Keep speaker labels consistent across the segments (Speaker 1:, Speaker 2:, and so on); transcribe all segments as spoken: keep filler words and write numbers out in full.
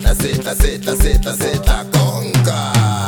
Speaker 1: setla setla setla setla setla konka.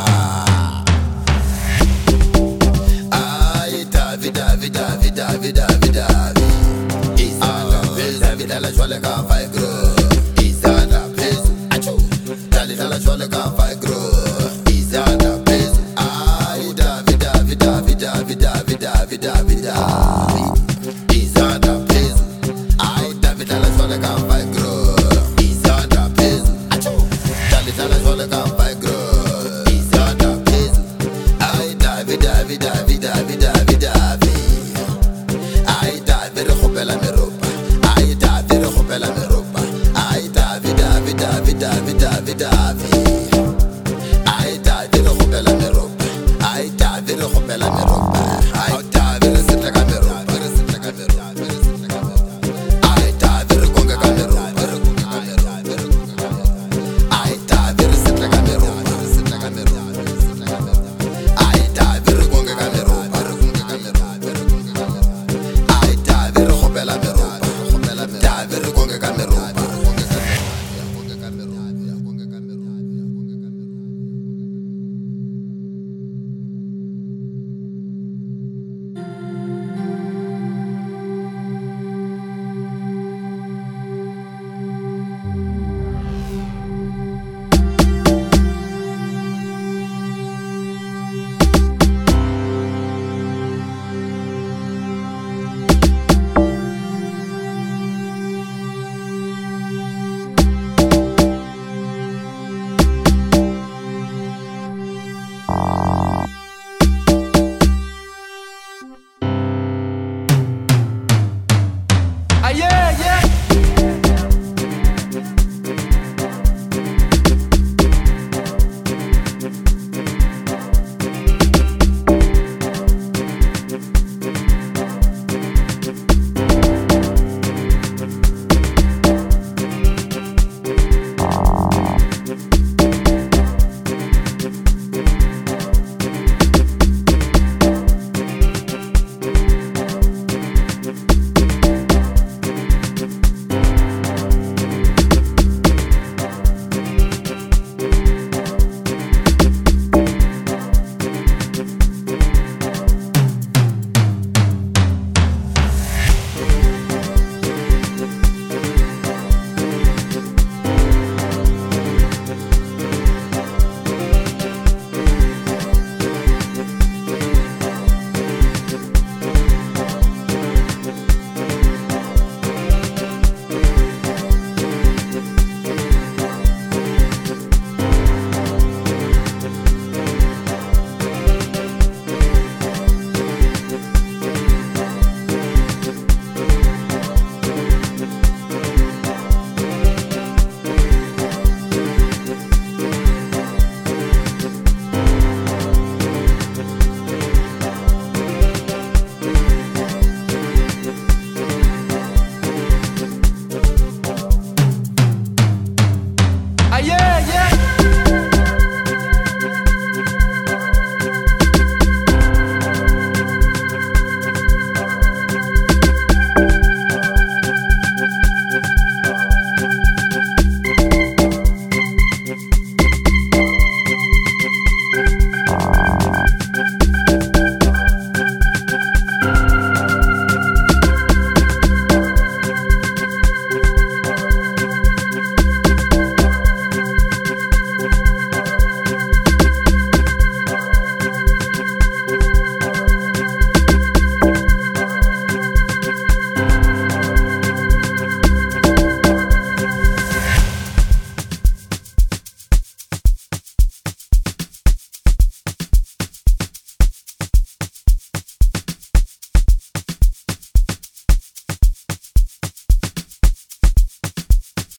Speaker 1: Ay Davi Davi Davi Davi Davi Davi Izana phezu Davi dala jwale ka fa gro. Izana phezu achu Dali dala jwale ka fa gro. Izana phezu ay Davi Davi Davi Davi Davi Davi Davi Davi Izana phezu ay Davi dala jwale ka fa gro. Izana phezu achu Dali dala jwale ka fa gro. Izana phezu ay Davi Davi Davi Davi Davi Davi ay Davi re khopela meropa. Ay Davi re khopela meropa. Ay Davi Davi Davi Davi Davi Davi